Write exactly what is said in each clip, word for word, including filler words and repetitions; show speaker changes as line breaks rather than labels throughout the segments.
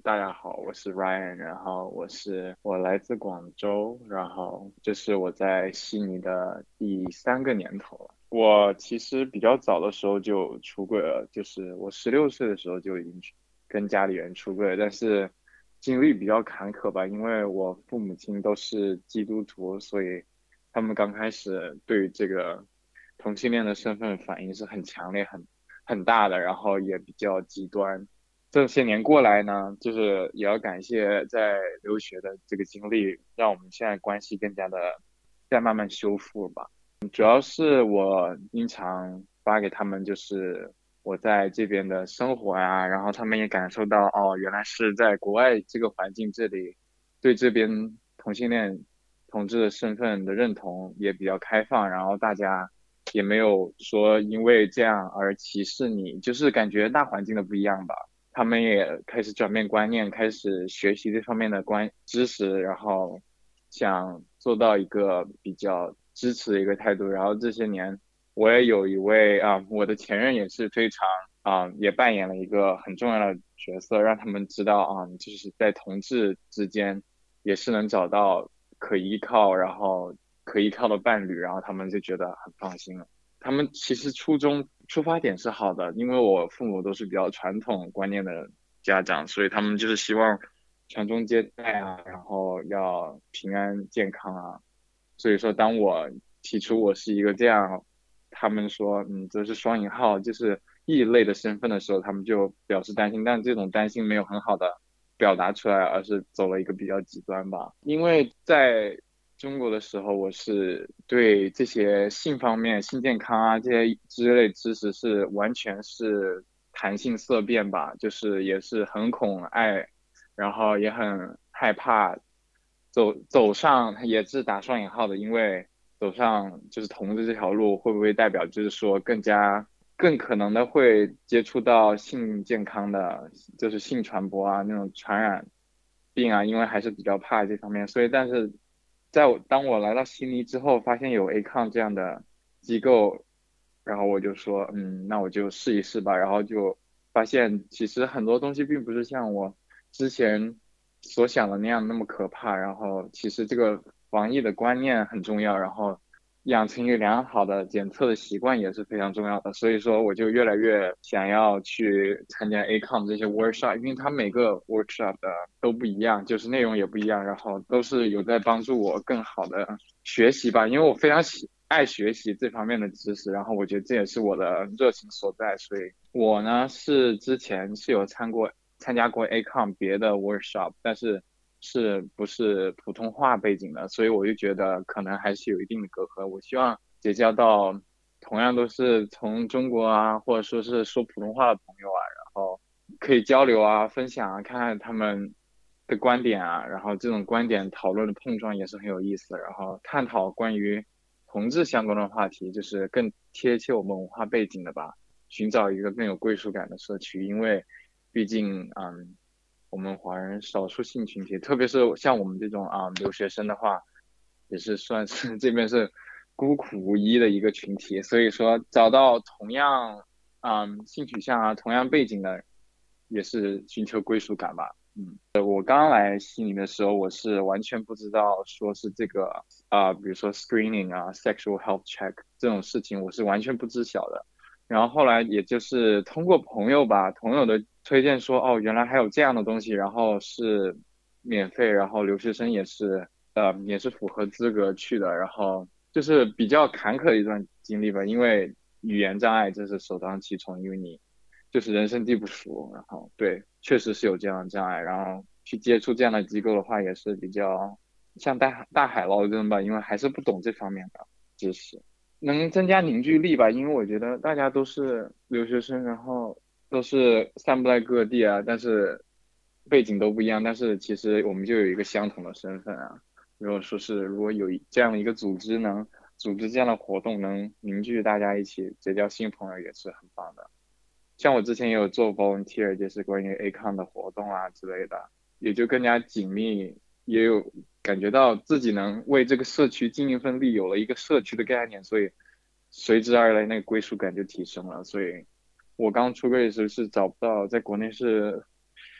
大家好，我是 Ryan，然后我是我来自广州，然后这是我在悉尼的第三个年头了。我其实比较早的时候就出柜了，就是我十六岁的时候就已经跟家里人出柜了，但是经历比较坎坷吧，因为我父母亲都是基督徒，所以他们刚开始对于这个同性恋的身份反应是很强烈、很很大的，然后也比较极端。这些年过来呢，就是也要感谢在留学的这个经历，让我们现在关系更加的在慢慢修复吧。主要是我经常发给他们，就是我在这边的生活呀，然后他们也感受到哦，原来是在国外这个环境这里，对这边同性恋同志的身份的认同也比较开放，然后大家也没有说因为这样而歧视你，就是感觉大环境的不一样吧。他们也开始转变观念，开始学习这方面的关知识，然后想做到一个比较支持的一个态度。然后这些年，我也有一位啊，我的前任也是非常啊，也扮演了一个很重要的角色，让他们知道啊，就是在同志之间也是能找到可依靠，然后可依靠的伴侣，然后他们就觉得很放心了。他们其实初衷出发点是好的，因为我父母都是比较传统观念的家长，所以他们就是希望传宗接代啊，然后要平安健康啊。所以说，当我提出我是一个这样，他们说嗯这是双引号，就是异类的身份的时候，他们就表示担心，但这种担心没有很好的表达出来，而是走了一个比较极端吧。因为在中国的时候，我是对这些性方面、性健康啊这些之类知识是完全是谈性色变吧，就是也是很恐爱，然后也很害怕走走上，也是打双引号的，因为走上就是同志这条路，会不会代表就是说更加更可能的会接触到性健康的，就是性传播啊那种传染病啊，因为还是比较怕这方面，所以但是在我当我来到悉尼之后，发现有 A C O N 这样的机构，然后我就说，嗯，那我就试一试吧，然后就发现其实很多东西并不是像我之前所想的那样那么可怕，然后其实这个防疫的观念很重要，然后养成一个良好的检测的习惯也是非常重要的，所以说我就越来越想要去参加 A C O N 这些 workshop，因为它每个 workshop 的都不一样，就是内容也不一样，然后都是有在帮助我更好的学习吧，因为我非常喜爱学习这方面的知识，然后我觉得这也是我的热情所在，所以我呢是之前是有参过参加过 A C O N 别的 workshop，但是是不是普通话背景的，所以我就觉得可能还是有一定的隔阂。我希望结交到同样都是从中国啊，或者说是说普通话的朋友啊，然后可以交流啊、分享啊，看看他们的观点啊，然后这种观点讨论的碰撞也是很有意思的，然后探讨关于同志相关的话题，就是更贴切我们文化背景的吧，寻找一个更有归属感的社区，因为毕竟嗯。我们华人少数性群体，特别是像我们这种啊留学生的话，也是算是这边是孤苦无依的一个群体，所以说找到同样嗯性取向啊、同样背景的，也是寻求归属感吧。嗯，我刚来悉尼的时候，我是完全不知道说是这个啊、呃比如说 screening 啊、sexual health check 这种事情，我是完全不知晓的。然后后来也就是通过朋友吧，朋友的推荐说，哦，原来还有这样的东西，然后是免费，然后留学生也是，呃，也是符合资格去的，然后就是比较坎坷的一段经历吧，因为语言障碍这是首当其冲，因为你就是人生地不熟，然后对，确实是有这样的障碍，然后去接触这样的机构的话，也是比较像大海大海捞针吧，因为还是不懂这方面的知识。能增加凝聚力吧，因为我觉得大家都是留学生，然后都是散布在各地啊，但是背景都不一样，但是其实我们就有一个相同的身份啊。如果说是如果有这样的一个组织能组织这样的活动，能凝聚大家一起结交新朋友，也是很棒的。像我之前也有做 volunteer，就是关于 A C O N 的活动啊之类的，也就更加紧密，也有感觉到自己能为这个社区尽一份力，有了一个社区的概念，所以随之而来那个归属感就提升了。所以我刚出柜的时候是找不到，在国内是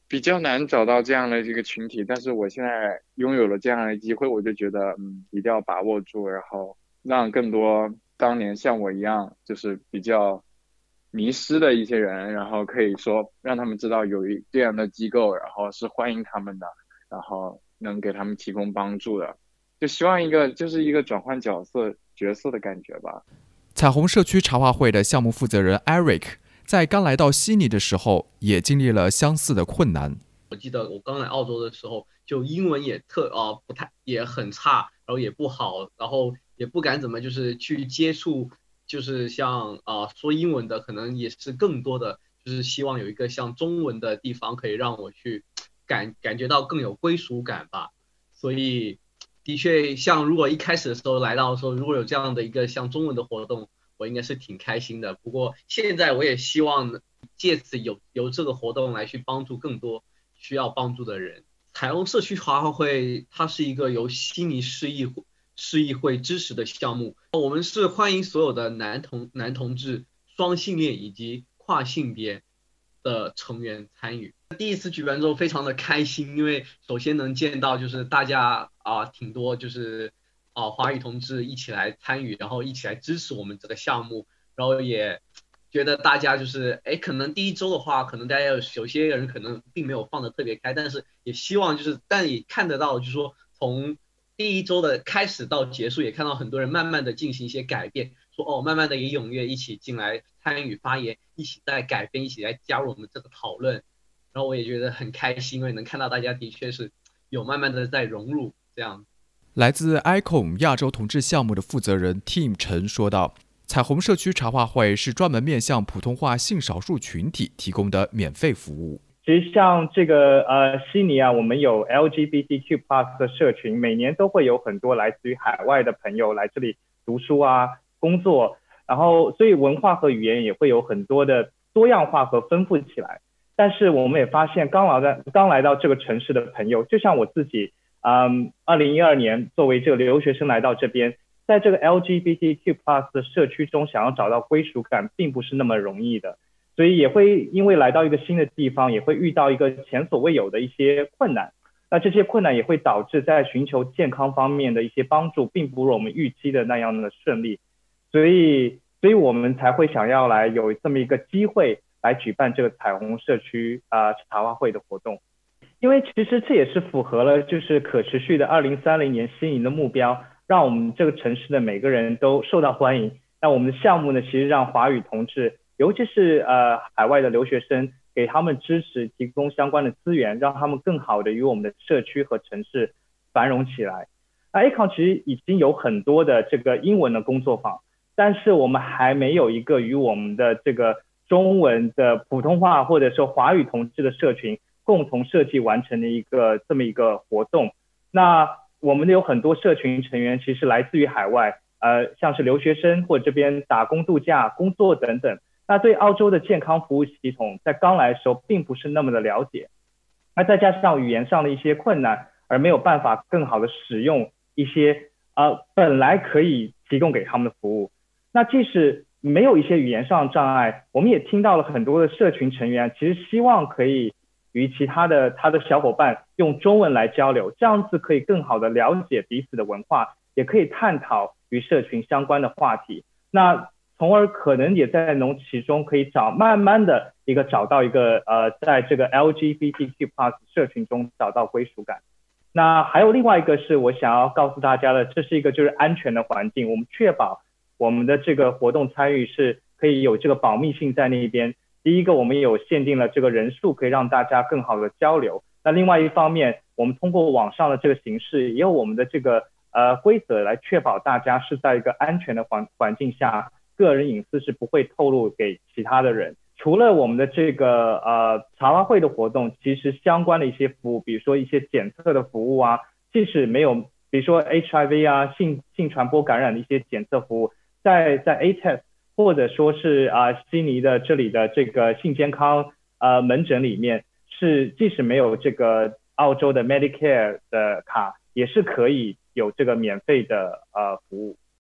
比较难找到这样的一个群体，但是我现在拥有了这样的机会，我就觉得嗯，一定要把握住，然后让更多当年像我一样就是比较迷失的一些人，然后可以说让他们知道有一这样的机构，然后是欢迎他们的，然后能给他们提供帮助的，就希望一个就是一个转换角色角色的感觉吧。
彩虹社区茶话会的项目负责人 Eric 在刚来到悉尼的时候，也经历了相似的困难。
我记得我刚来澳洲的时候，就英文也特啊、呃、不太也很差，然后也不好，然后也不敢怎么就是去接触，就是像啊、呃、说英文的，可能也是更多的就是希望有一个像中文的地方可以让我去感感觉到更有归属感吧。所以的确，像如果一开始的时候来到的时候，如果有这样的一个像中文的活动，我应该是挺开心的。不过现在我也希望借此有由这个活动来去帮助更多需要帮助的人。彩虹社区茶话会它是一个由悉尼市议会市议会支持的项目，我们是欢迎所有的男同男同志、双性恋以及跨性别的成员参与。第一次举办之后非常的开心，因为首先能见到就是大家啊、呃、挺多就是啊、呃、华语同志一起来参与，然后一起来支持我们这个项目，然后也觉得大家就是哎，可能第一周的话，可能大家有有些人可能并没有放得特别开，但是也希望就是，但也看得到，就是说从第一周的开始到结束，也看到很多人慢慢的进行一些改变，说哦，慢慢的也踊跃一起进来参与发言，一起在改变，一起来加入我们这个讨论，然后我也觉得很开心，因为能看到大家的确是有慢慢的在融入这样。
来自 I C O M 亚洲同志项目的负责人 Tim 陈说道，彩虹社区茶话会是专门面向普通话性少数群体提供的免费服务。
其实像这个呃悉尼啊，我们有 L G B T Q plus 的社群，每年都会有很多来自于海外的朋友来这里读书啊、工作，然后所以文化和语言也会有很多的多样化和丰富起来。但是我们也发现刚来的刚来到这个城市的朋友，就像我自己，嗯，二零一二年作为这个留学生来到这边，在这个 L G B T Q plus 的社区中想要找到归属感并不是那么容易的，所以也会因为来到一个新的地方，也会遇到一个前所未有的一些困难，那这些困难也会导致在寻求健康方面的一些帮助并不如我们预期的那样的顺利，所以所以我们才会想要来有这么一个机会来举办这个彩虹社区啊、呃、茶话会的活动。因为其实这也是符合了就是可持续的二零三零年悉尼的目标，让我们这个城市的每个人都受到欢迎。那我们的项目呢，其实让华语同志，尤其是呃海外的留学生，给他们支持，提供相关的资源，让他们更好的与我们的社区和城市繁荣起来。那 A C O M 其实已经有很多的这个英文的工作坊，但是我们还没有一个与我们的这个中文的普通话或者说华语同志的社群共同设计完成的一个这么一个活动。那我们有很多社群成员其实来自于海外，呃，像是留学生或者这边打工度假、工作等等。那对澳洲的健康服务系统在刚来的时候并不是那么的了解，那再加上语言上的一些困难，而没有办法更好的使用一些呃本来可以提供给他们的服务。那即使没有一些语言上的障碍，我们也听到了很多的社群成员其实希望可以与其他的他的小伙伴用中文来交流，这样子可以更好的了解彼此的文化，也可以探讨与社群相关的话题，那从而可能也在农其中可以找慢慢的一个找到一个呃在这个 L G B T Q plus 社群中找到归属感。那还有另外一个是我想要告诉大家的，这是一个就是安全的环境，我们确保我们的这个活动参与是可以有这个保密性在那边。第一个，我们有限定了这个人数，可以让大家更好的交流。那另外一方面，我们通过网上的这个形式，也有我们的这个呃规则来确保大家是在一个安全的环环境下，个人隐私是不会透露给其他的人。除了我们的这个呃茶话会的活动，其实相关的一些服务，比如说一些检测的服务啊，即使没有，比如说 H I V 啊、性性传播感染的一些检测服务，在在 A test 或者说是啊、呃、悉尼的这里的这个性健康呃门诊里面，是即使没有这个澳洲的 Medicare 的卡，也是可以有这个免费的呃服务。